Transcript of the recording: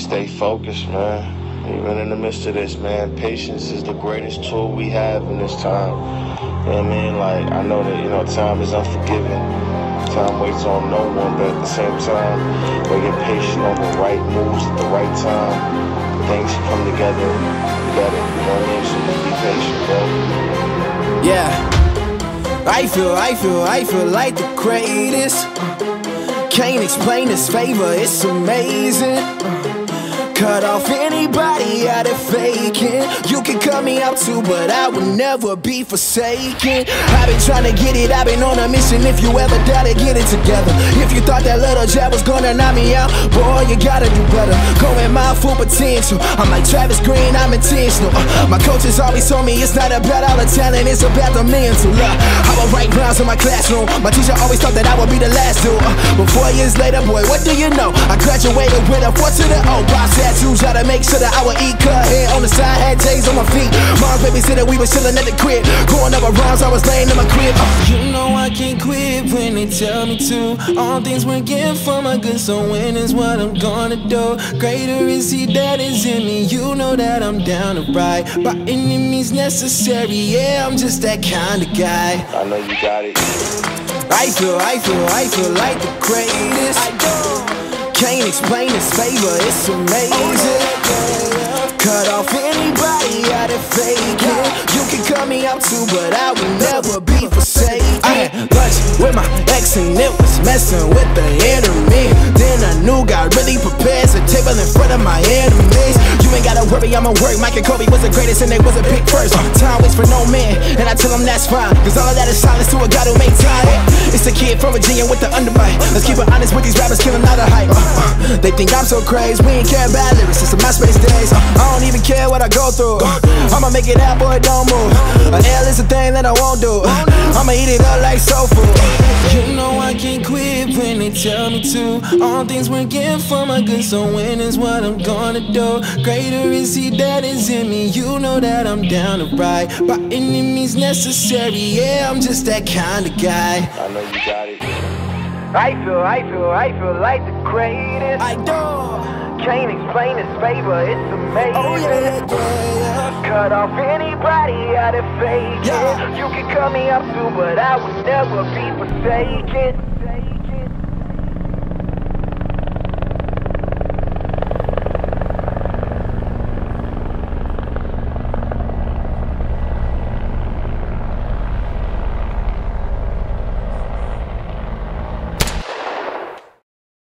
stay focused, man. Even in the midst of this, man, patience is the greatest tool we have in this time. You know what I mean? Like, I know that, time is unforgiving. Time waits on no one, but at the same time, when you're patient on the right moves at the right time, things come together better, you know what I mean? So just be patient, bro. Yeah, I feel like the greatest. Can't explain this favor, it's amazing. Cut off anybody out of faking. You can cut me out too, but I will never be forsaken. I've been trying to get it, I've been on a mission. If you ever doubted, get it together. If you thought that little jab was gonna knock me out, boy, you gotta do better. Going my full potential, I'm like Travis Green, I'm intentional. My coaches always told me it's not about all the talent, it's about the mental. I would write rounds in my classroom. My teacher always thought that I would be the last dude. But 4 years later, boy, what do you know? I graduated with a 4 to the O. Tattoos, try to make sure that I would eat cut hair on the side, had J's on my feet. Mom's babysitter, we was chillin' at the crib. Going over rhymes, I was laying in my crib. You know I can't quit when they tell me to. All things working for my good, so when is what I'm gonna do. Greater is he that is in me. You know that I'm down to ride by any means necessary. Yeah, I'm just that kind of guy. I know you got it. I feel like the greatest. I do. Can't explain this favor, it's amazing. Cut off anybody out of faking. You can cut me out too, but I will never be forsaken. I had lunch with my ex and it was messing with the enemy. Then I knew God really prepares a table in front of my enemies. You ain't gotta worry, I'ma work. Mike and Kobe was the greatest and they wasn't picked first. Time waits for no man, and I tell them that's fine. Cause all of that is silence to a God who made time. It's a kid from Virginia with the underbite. Let's keep it honest with these rappers, killing out of hype. They think I'm so crazy, we ain't care about lyrics since the MySpace days. I don't even care what I go through. I'ma make it out, boy, don't move. A L is a thing that I won't do. I'ma eat it up like soul food. You know I can't quit when they tell me to. All things working for my good, so when is what I'm gonna do. Greater is he that is in me. You know that I'm down to ride by any means necessary. Yeah, I'm just that kind of guy. I know you got it. I feel like the greatest. I do. Can't explain this favor, it's amazing. Oh yeah. Cut off anybody out of faking. Yeah. You can cut me up too, but I would never be forsaken.